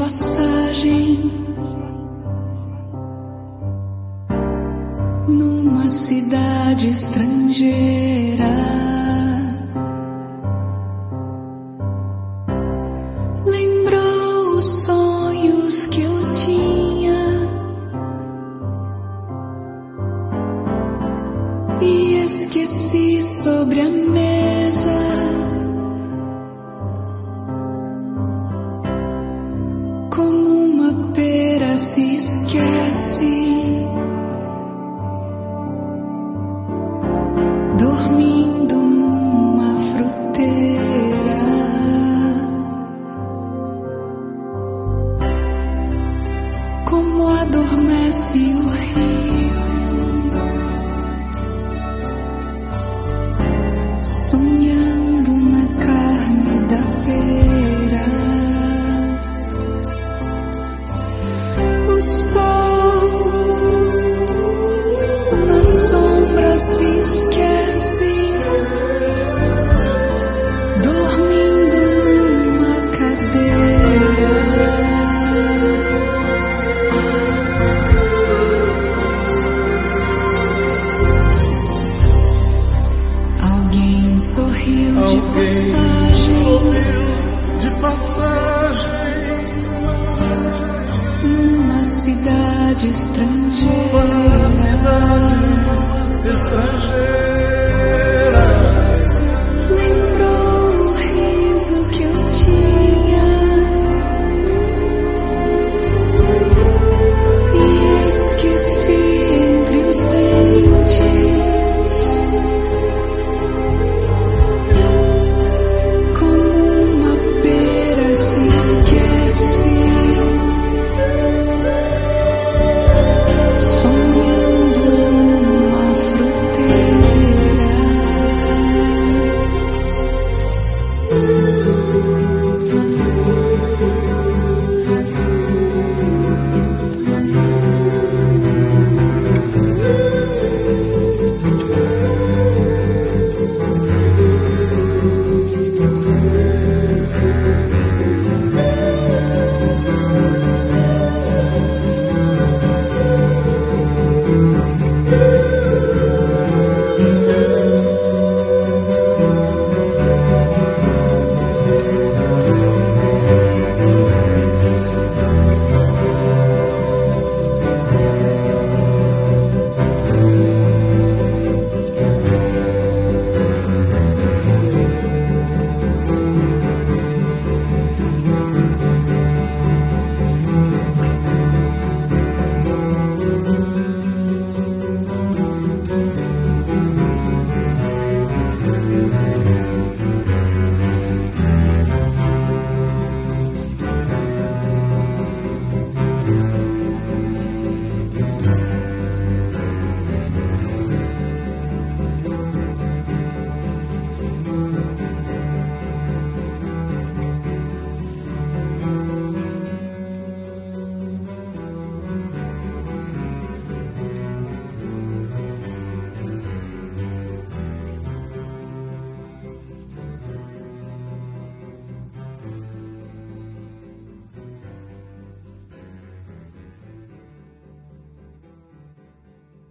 passagem numa cidade estrangeira. Lembrou os sonhos que eu tinha e esqueci sobre a mesa. Como uma pera se esquece, dormindo numa fruteira. Como adormece o rio, sonhando na carne da pera. O sol na sombra se esquece, dormindo numa cadeira. Alguém sorriu de passagem numa cidade estrangeira.